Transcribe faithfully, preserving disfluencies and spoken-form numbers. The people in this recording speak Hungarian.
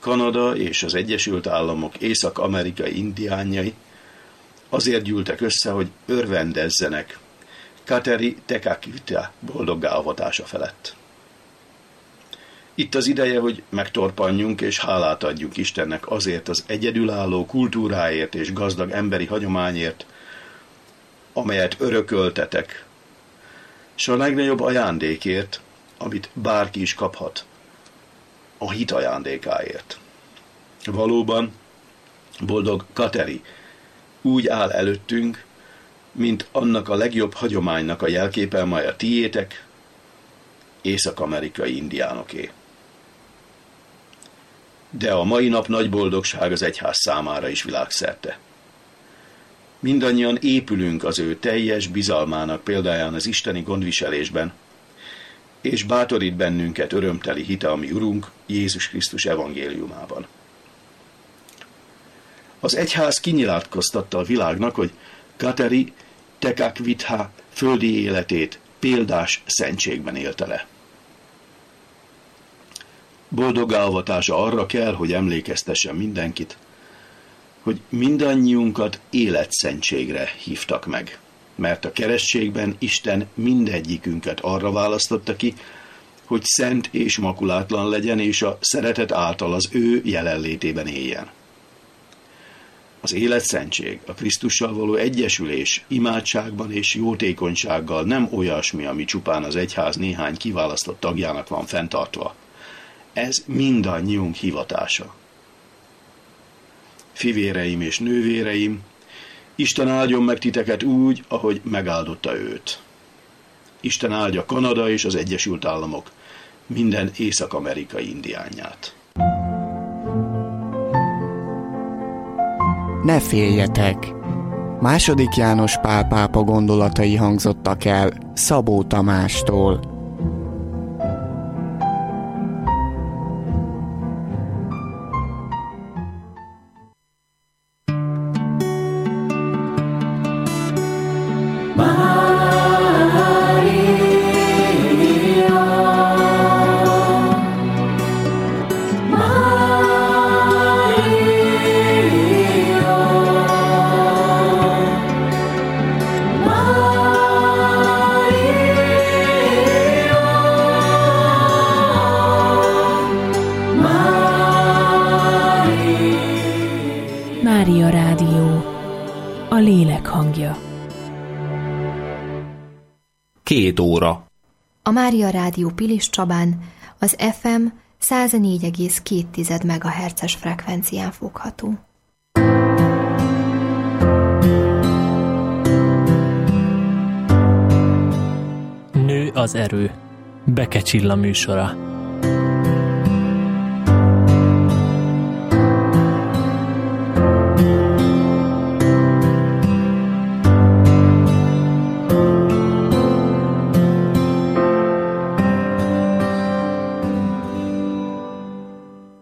Kanada és az Egyesült Államok észak-amerikai indiánjai azért gyűltek össze, hogy örvendezzenek Kateri Tekakwitha boldoggá avatása felett. Itt az ideje, hogy megtorpanjunk és hálát adjunk Istennek azért az egyedülálló kultúráért és gazdag emberi hagyományért, amelyet örököltetek, és a legnagyobb ajándékért, amit bárki is kaphat, a hit ajándékáért. Valóban, boldog Kateri úgy áll előttünk, mint annak a legjobb hagyománynak a jelképe, mely a tiétek, észak-amerikai indiánoké. De a mai nap nagy boldogság az egyház számára is világszerte. Mindannyian épülünk az ő teljes bizalmának példáján az isteni gondviselésben, és bátorít bennünket örömteli hite a mi Urunk Jézus Krisztus evangéliumában. Az egyház kinyilatkoztatta a világnak, hogy Kateri Tekakwitha földi életét példás szentségben élte le. Boldoggá avatása arra kell, hogy emlékeztessen mindenkit, hogy mindannyiunkat életszentségre hívtak meg, mert a keresztségben Isten mindegyikünket arra választotta ki, hogy szent és makulátlan legyen, és a szeretet által az ő jelenlétében éljen. Az életszentség, a Krisztussal való egyesülés imádságban és jótékonysággal nem olyasmi, ami csupán az egyház néhány kiválasztott tagjának van fenntartva. Ez mindannyiunk hivatása. Fivéreim és nővéreim, Isten áldjon meg titeket úgy, ahogy megáldotta őt. Isten áldja Kanada és az Egyesült Államok minden észak-amerikai indiánját. Ne féljetek! Második János Pál pápa gondolatai hangzottak el Szabó Tamástól. Mária Rádió, a lélek hangja. Két óra. A Mária Rádió Pilis Csabán az ef em száz négy egész két megahertzes frekvencián fogható. Nő az erő. Beke Csilla műsora.